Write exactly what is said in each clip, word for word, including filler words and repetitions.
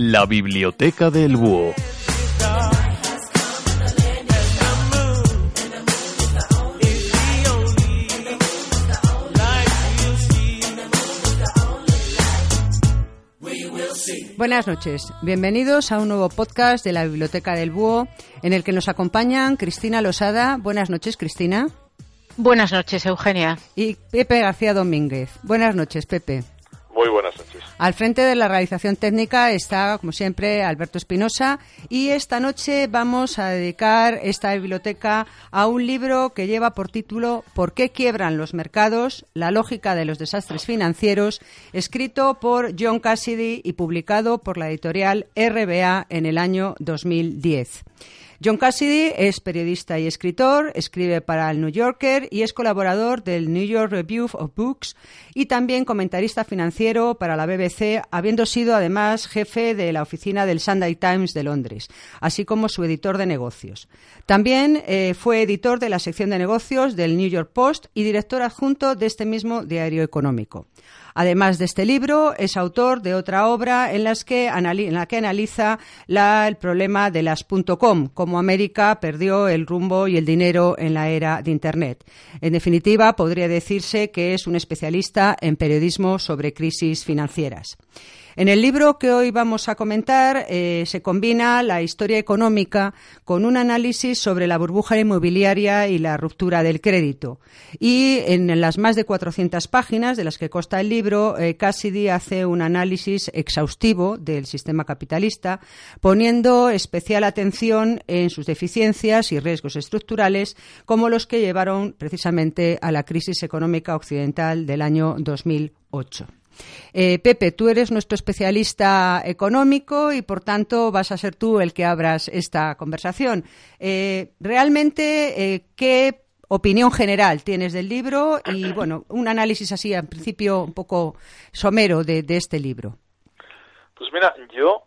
La Biblioteca del Búho. Buenas noches, bienvenidos a un nuevo podcast de la Biblioteca del Búho, en el que nos acompañan Cristina Losada. Buenas noches, Cristina. Buenas noches, Eugenia. Y Pepe García Domínguez. Buenas noches, Pepe. Muy buenas noches. Al frente de la realización técnica está, como siempre, Alberto Espinosa, y esta noche vamos a dedicar esta biblioteca a un libro que lleva por título ¿Por qué quiebran los mercados? La lógica de los desastres financieros, escrito por John Cassidy y publicado por la editorial R B A en el año dos mil diez. John Cassidy es periodista y escritor, escribe para el New Yorker y es colaborador del New York Review of Books y también comentarista financiero para la B B C, habiendo sido además jefe de la oficina del Sunday Times de Londres, así como su editor de negocios. También eh, fue editor de la sección de negocios del New York Post y director adjunto de este mismo diario económico. Además de este libro, es autor de otra obra en, las que anali- en la que analiza la, el problema de las .com, cómo América perdió el rumbo y el dinero en la era de Internet. En definitiva, podría decirse que es un especialista en periodismo sobre crisis financieras. En el libro que hoy vamos a comentar eh, se combina la historia económica con un análisis sobre la burbuja inmobiliaria y la ruptura del crédito. Y en las más de cuatrocientas páginas de las que consta el libro, eh, Cassidy hace un análisis exhaustivo del sistema capitalista, poniendo especial atención en sus deficiencias y riesgos estructurales, como los que llevaron precisamente a la crisis económica occidental del año dos mil ocho. Eh, Pepe, tú eres nuestro especialista económico y, por tanto, vas a ser tú el que abras esta conversación. Eh, realmente, eh, ¿qué opinión general tienes del libro? Y, bueno, un análisis así, en principio, un poco somero de, de este libro. Pues mira, yo,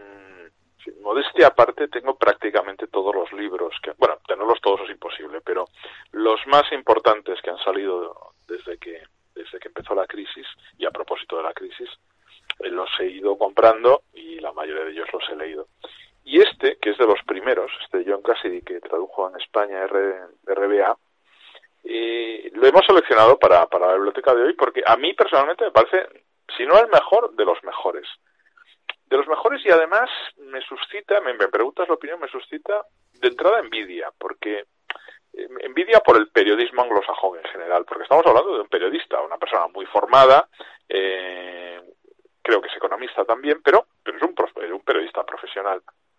mmm, modestia aparte, tengo prácticamente todos los libros, que, bueno, tenerlos todos es imposible, pero los más importantes que han salido desde que desde que empezó la crisis, y a propósito de la crisis, eh, los he ido comprando y la mayoría de ellos los he leído. Y este, que es de los primeros, este John Cassidy, que tradujo en España R, R B A, eh, lo hemos seleccionado para, para la biblioteca de hoy porque a mí personalmente me parece, si no el mejor, de los mejores. De los mejores, y además me suscita, me, me preguntas la opinión, me suscita de entrada envidia, porque envidia por el periodismo anglosajón en general, porque estamos hablando de un periodista, una persona muy formada, eh, creo que es economista también, pero, pero es, un, es un periodista profesional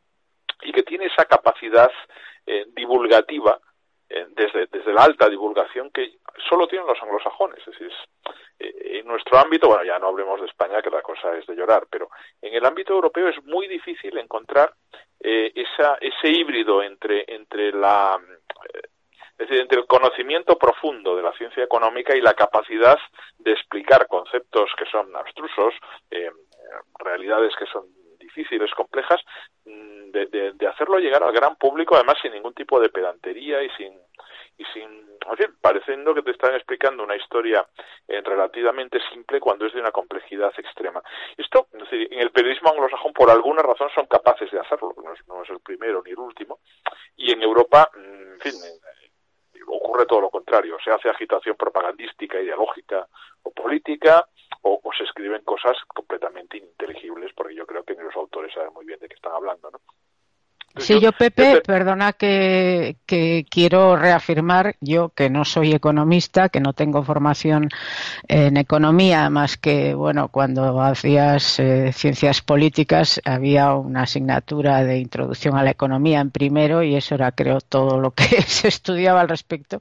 y que tiene esa capacidad eh, divulgativa eh, desde, desde la alta divulgación que solo tienen los anglosajones. Es decir, eh, en nuestro ámbito, bueno, ya no hablemos de España, que la cosa es de llorar, pero en el ámbito europeo es muy difícil encontrar eh, esa, ese híbrido entre, entre la... Eh, Es decir, entre el conocimiento profundo de la ciencia económica y la capacidad de explicar conceptos que son abstrusos, eh, realidades que son difíciles, complejas, de, de, de hacerlo llegar al gran público, además sin ningún tipo de pedantería y sin, y sin, en fin, pareciendo que te están explicando una historia eh, relativamente simple cuando es de una complejidad extrema. Esto, es decir, en el periodismo anglosajón por alguna razón son capaces de hacerlo, no es, no es el primero ni el último, y en Europa, en fin, ocurre todo lo contrario, se hace agitación propagandística, ideológica o política, o, o se escriben cosas completamente ininteligibles, porque yo creo que los autores saben muy bien de qué están hablando, ¿no? Sí, yo, Pepe, perdona que, que quiero reafirmar, yo que no soy economista, que no tengo formación en economía, más que, bueno, cuando hacías eh, ciencias políticas había una asignatura de introducción a la economía en primero y eso era, creo, todo lo que se estudiaba al respecto.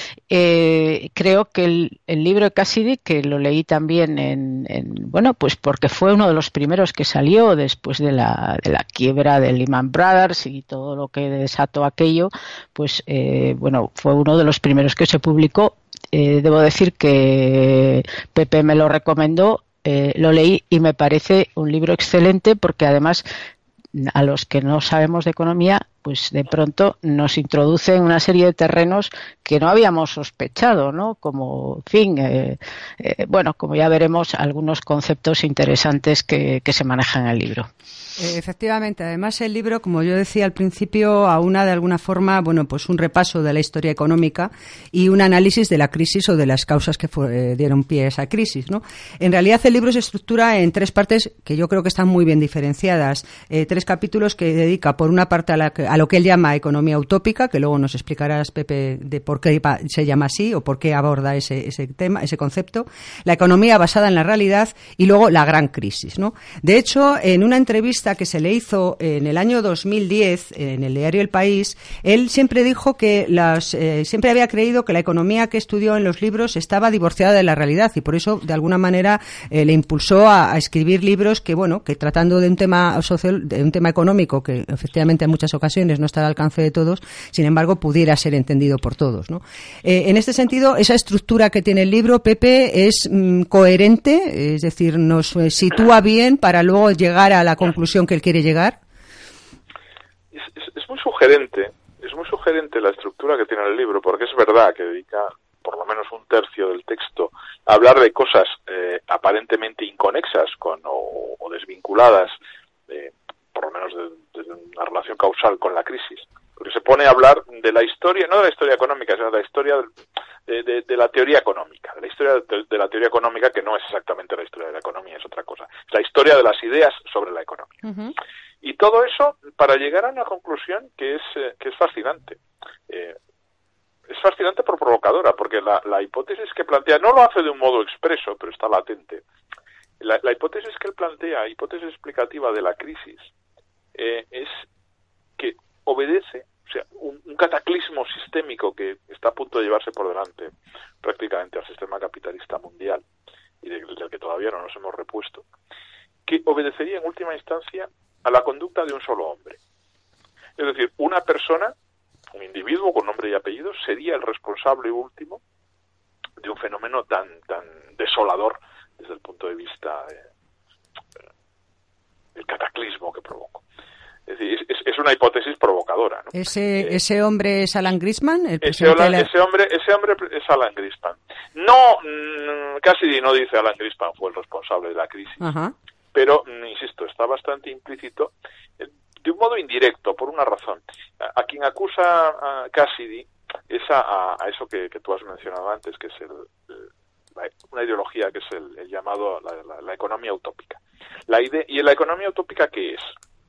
Eh, creo que el, el libro de Cassidy, que lo leí también en, en, bueno, pues porque fue uno de los primeros que salió después de la, de la quiebra de Lehman Brothers y todo lo que desató aquello, pues eh, bueno, fue uno de los primeros que se publicó. Eh, debo decir que Pepe me lo recomendó, eh, lo leí y me parece un libro excelente porque además a los que no sabemos de economía pues de pronto nos introduce en una serie de terrenos que no habíamos sospechado, ¿no? Como, en fin, eh, eh, bueno, como ya veremos, algunos conceptos interesantes que, que se manejan en el libro. Efectivamente, además el libro, como yo decía al principio, aúna de alguna forma, bueno, pues un repaso de la historia económica y un análisis de la crisis o de las causas que fue, eh, dieron pie a esa crisis, ¿no? En realidad el libro se estructura en tres partes que yo creo que están muy bien diferenciadas. Eh, tres capítulos que dedica, por una parte, a, la, a lo que él llama economía utópica, que luego nos explicarás, Pepe, de por qué se llama así o por qué aborda ese, ese tema, ese concepto. La economía basada en la realidad y luego la gran crisis, ¿no? De hecho, en una entrevista que se le hizo en el año dos mil diez en el diario El País, él siempre dijo que las, eh, siempre había creído que la economía que estudió en los libros estaba divorciada de la realidad y por eso de alguna manera eh, le impulsó a, a escribir libros que, bueno, que tratando de un tema social, de un tema económico que efectivamente en muchas ocasiones no está al alcance de todos, sin embargo pudiera ser entendido por todos, ¿no? Eh, en este sentido, esa estructura que tiene el libro, Pepe, es mm, coherente, es decir, nos eh, sitúa bien para luego llegar a la conclusión que él quiere llegar. Es, es, es muy sugerente, es muy sugerente la estructura que tiene el libro, porque es verdad que dedica por lo menos un tercio del texto a hablar de cosas eh, aparentemente inconexas con o, o desvinculadas, eh, por lo menos de, de una relación causal con la crisis, porque se pone a hablar de la historia, no de la historia económica, sino de la historia de, de, de la teoría económica, de la historia de, de la teoría económica que no es exactamente la historia de la economía, es otra cosa, es la historia de las ideas sobre la economía. Uh-huh. Y todo eso para llegar a una conclusión que es eh, que es fascinante. Eh, es fascinante por provocadora, porque la, la hipótesis que plantea, no lo hace de un modo expreso, pero está latente. La, la hipótesis que él plantea, hipótesis explicativa de la crisis, eh, es que obedece, o sea, un, un cataclismo sistémico que está a punto de llevarse por delante prácticamente al sistema capitalista mundial y del, del que todavía no nos hemos repuesto, que obedecería en última instancia a la conducta de un solo hombre. Es decir, una persona, un individuo con nombre y apellido, sería el responsable último de un fenómeno tan tan desolador desde el punto de vista eh, del cataclismo que provocó. Es decir, es, es una hipótesis provocadora, ¿no? Ese eh, ese hombre es Alan Greenspan, el ese, Alan, la... ese hombre ese hombre es Alan Greenspan. No, mmm, casi no dice Alan Greenspan fue el responsable de la crisis. Ajá. Pero, insisto, está bastante implícito, eh, de un modo indirecto, por una razón. A, a quien acusa a Cassidy es a, a eso que, que tú has mencionado antes, que es el, el, la, una ideología que es el, el llamado la, la, la economía utópica. La idea, ¿y la economía utópica qué es?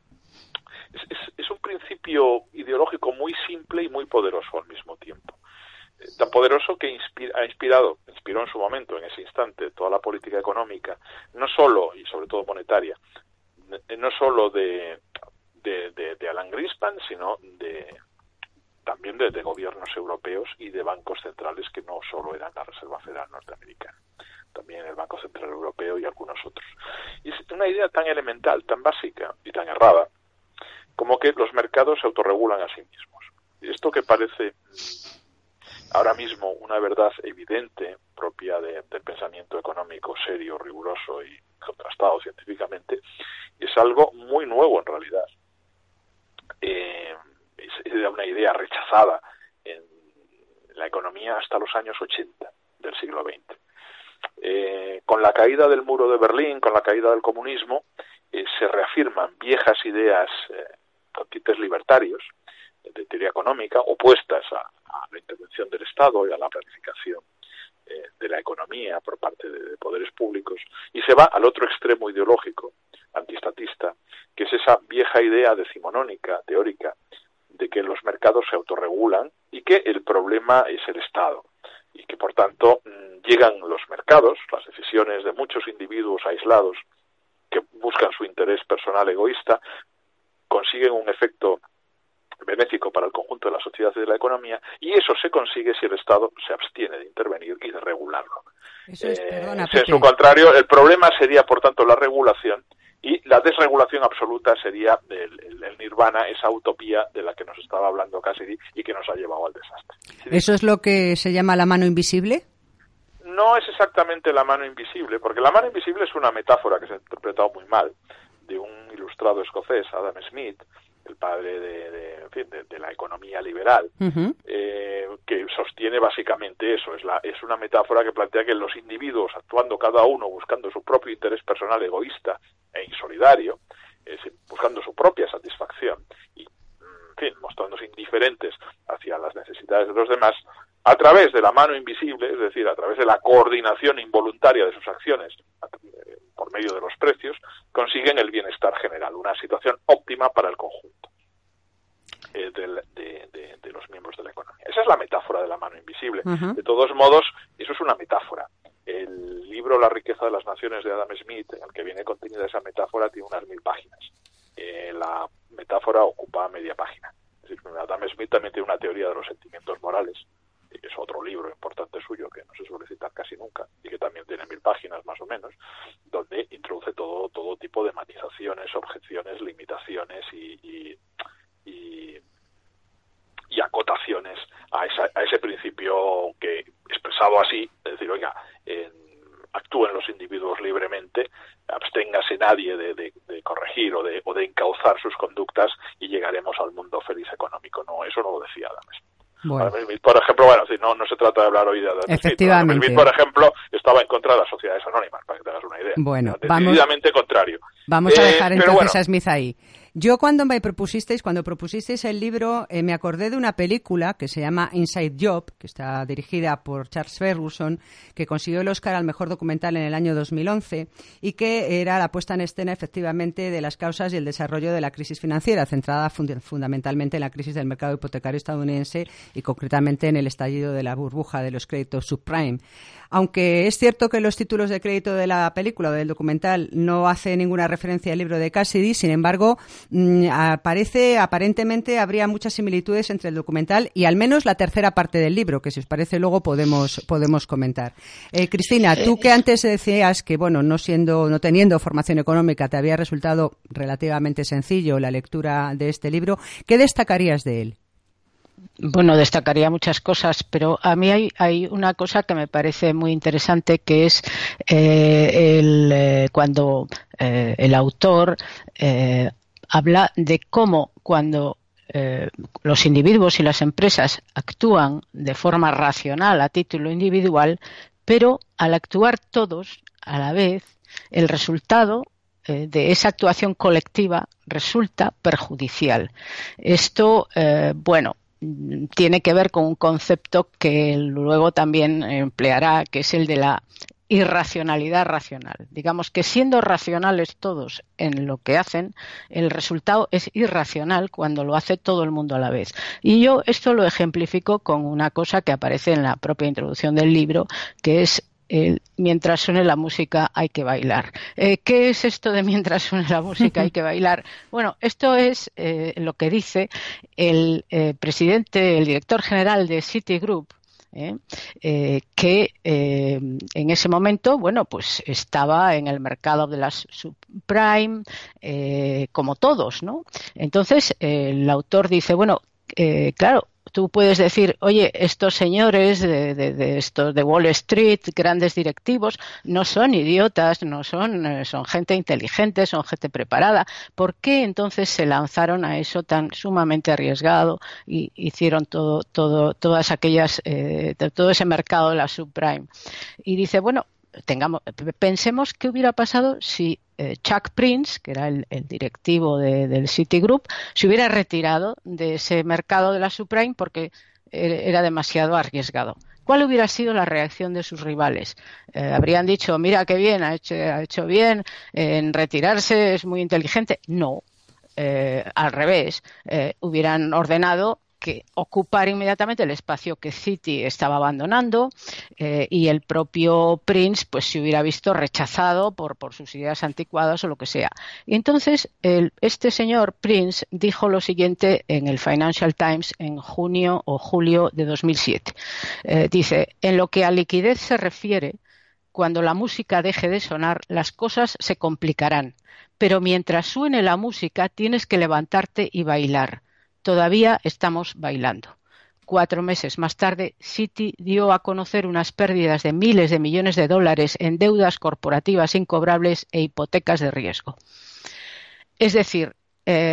Es, es? Es un principio ideológico muy simple y muy poderoso al mismo tiempo. Tan poderoso que inspira, ha inspirado, inspiró en su momento, en ese instante, toda la política económica, no solo, y sobre todo monetaria, no solo de, de, de, de Alan Greenspan, sino de también de, de gobiernos europeos y de bancos centrales que no solo eran la Reserva Federal Norteamericana, también el Banco Central Europeo y algunos otros. Y es una idea tan elemental, tan básica y tan errada, como que los mercados se autorregulan a sí mismos. Y esto que parece ahora mismo una verdad evidente, propia de, del pensamiento económico serio, riguroso y contrastado científicamente, es algo muy nuevo en realidad. Eh, es, es una idea rechazada en la economía hasta los años ochenta del siglo veinte. Eh, con la caída del muro de Berlín, con la caída del comunismo, eh, se reafirman viejas ideas eh, con tintes libertarios, de teoría económica, opuestas a, a la intervención del Estado y a la planificación eh, de la economía por parte de, de poderes públicos, y se va al otro extremo ideológico, antiestatista, que es esa vieja idea decimonónica, teórica, de que los mercados se autorregulan y que el problema es el Estado, y que por tanto llegan los mercados, las decisiones de muchos individuos aislados que buscan su interés personal egoísta, consiguen un efecto benéfico para el conjunto de la sociedad y de la economía, y eso se consigue si el Estado se abstiene de intervenir y de regularlo. Eso es, eh, perdona, en su contrario, el problema sería, por tanto, la regulación, y la desregulación absoluta sería el, el, el nirvana, esa utopía de la que nos estaba hablando Cassidy y que nos ha llevado al desastre. ¿Sí? ¿Eso es lo que se llama la mano invisible? No es exactamente la mano invisible, porque la mano invisible es una metáfora que se ha interpretado muy mal de un ilustrado escocés, Adam Smith, el padre de, de, en fin, de, de la economía liberal, uh-huh. eh, que sostiene básicamente eso. Es, la, es una metáfora que plantea que los individuos, actuando cada uno buscando su propio interés personal egoísta e insolidario, es, buscando su propia satisfacción y, en fin, mostrándose indiferentes hacia las necesidades de los demás, a través de la mano invisible, es decir, a través de la coordinación involuntaria de sus acciones por medio de los precios, consiguen el bienestar general, una situación óptima para el conjunto eh, de, de, de, de los miembros de la economía. Esa es la metáfora de la mano invisible. Uh-huh. De todos modos, eso es una metáfora. El libro La riqueza de las naciones de Adam Smith, en el que viene contenida esa metáfora, tiene unas mil páginas. Eh, la metáfora ocupa media página. Es decir, Adam Smith también tiene una teoría de los sentimientos morales, que es otro libro importante suyo que no se suele citar casi nunca y que también tiene mil páginas más o menos, donde introduce todo todo tipo de matizaciones, objeciones, limitaciones y y, y, y acotaciones a, esa, a ese principio que, expresado así, es decir, oiga, en, actúen los individuos libremente, absténgase nadie de, de, de corregir o de, o de encauzar sus conductas y llegaremos al mundo feliz económico. No, eso no lo decía Adam Smith. Bueno. Por ejemplo, bueno, no, no se trata de hablar hoy de Adam Efectivamente. Smith. Por ejemplo, estaba en contra de las sociedades anónimas, para que te hagas una idea. Bueno, decididamente vamos, contrario. Vamos a dejar eh, entonces bueno. a Smith ahí. Yo cuando me propusisteis, cuando propusisteis el libro, eh, me acordé de una película que se llama Inside Job, que está dirigida por Charles Ferguson, que consiguió el Oscar al mejor documental en el año dos mil once y que era la puesta en escena efectivamente de las causas y el desarrollo de la crisis financiera, centrada fund- fundamentalmente en la crisis del mercado hipotecario estadounidense y concretamente en el estallido de la burbuja de los créditos subprime. Aunque es cierto que los títulos de crédito de la película o del documental no hace ninguna referencia al libro de Cassidy, sin embargo, mmm, aparece, aparentemente habría muchas similitudes entre el documental y al menos la tercera parte del libro, que si os parece luego podemos podemos comentar. Eh, Cristina, tú que antes decías que, bueno, no siendo, no teniendo formación económica, te había resultado relativamente sencillo la lectura de este libro, ¿qué destacarías de él? Bueno, destacaría muchas cosas, pero a mí hay, hay una cosa que me parece muy interesante, que es eh, el, eh, cuando eh, el autor eh, habla de cómo cuando eh, los individuos y las empresas actúan de forma racional a título individual, pero al actuar todos a la vez, el resultado eh, de esa actuación colectiva resulta perjudicial. Esto, eh, bueno, tiene que ver con un concepto que luego también empleará, que es el de la irracionalidad racional. Digamos que siendo racionales todos en lo que hacen, el resultado es irracional cuando lo hace todo el mundo a la vez. Y yo esto lo ejemplifico con una cosa que aparece en la propia introducción del libro, que es el mientras suene la música hay que bailar. Eh, ¿Qué es esto de mientras suene la música hay que bailar? Bueno, esto es eh, lo que dice el eh, presidente, el director general de Citigroup, eh, eh, que eh, en ese momento, bueno, pues estaba en el mercado de las subprime, eh, como todos, ¿no? Entonces, eh, el autor dice, bueno, eh, claro, tú puedes decir, oye, estos señores de, de, de estos de Wall Street, grandes directivos, no son idiotas, no son, son gente inteligente, son gente preparada. ¿Por qué entonces se lanzaron a eso tan sumamente arriesgado y hicieron todo, todo, todas aquellas, eh, todo ese mercado de la subprime? Y dice, bueno, tengamos, pensemos qué hubiera pasado si eh, Chuck Prince, que era el, el directivo de, del Citigroup, se hubiera retirado de ese mercado de la subprime porque era demasiado arriesgado. ¿Cuál hubiera sido la reacción de sus rivales? Eh, habrían dicho, mira qué bien, ha hecho, ha hecho bien en retirarse, es muy inteligente. No, eh, al revés, eh, hubieran ordenado que ocupar inmediatamente el espacio que Citi estaba abandonando, eh, y el propio Prince pues se hubiera visto rechazado por, por sus ideas anticuadas o lo que sea. Y entonces el, este señor Prince dijo lo siguiente en el Financial Times en junio o julio de dos mil siete. Eh, dice, en lo que a liquidez se refiere, cuando la música deje de sonar, las cosas se complicarán, pero mientras suene la música tienes que levantarte y bailar. Todavía estamos bailando. Cuatro meses más tarde, Citi dio a conocer unas pérdidas de miles de millones de dólares en deudas corporativas incobrables e hipotecas de riesgo. Es decir, eh,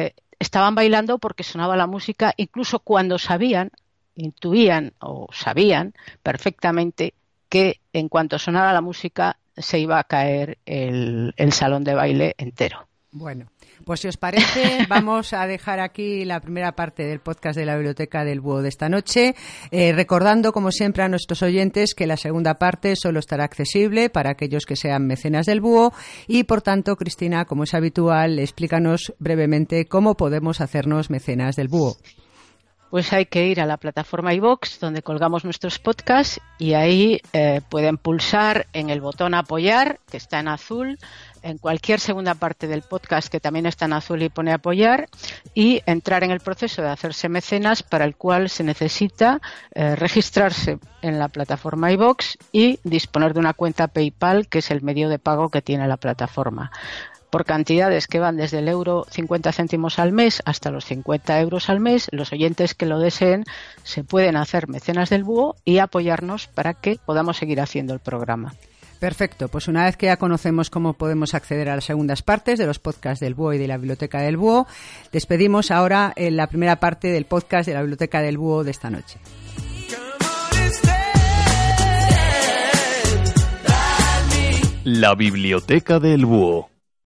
estaban bailando porque sonaba la música, incluso cuando sabían, intuían o sabían perfectamente que en cuanto sonara la música se iba a caer el, el salón de baile entero. Bueno, pues si os parece, vamos a dejar aquí la primera parte del podcast de la Biblioteca del Búho de esta noche, eh, recordando, como siempre, a nuestros oyentes que la segunda parte solo estará accesible para aquellos que sean mecenas del Búho y, por tanto, Cristina, como es habitual, explícanos brevemente cómo podemos hacernos mecenas del Búho. Pues hay que ir a la plataforma iVoox, donde colgamos nuestros podcasts, y ahí eh, pueden pulsar en el botón apoyar, que está en azul, en cualquier segunda parte del podcast que también está en azul y pone apoyar, y entrar en el proceso de hacerse mecenas, para el cual se necesita eh, registrarse en la plataforma iVoox y disponer de una cuenta PayPal, que es el medio de pago que tiene la plataforma, por cantidades que van desde el euro cincuenta céntimos al mes hasta los cincuenta euros al mes. Los oyentes que lo deseen se pueden hacer mecenas del Búho y apoyarnos para que podamos seguir haciendo el programa. Perfecto, pues una vez que ya conocemos cómo podemos acceder a las segundas partes de los podcasts del Búho y de la Biblioteca del Búho, despedimos ahora en la primera parte del podcast de la Biblioteca del Búho de esta noche. La Biblioteca del Búho.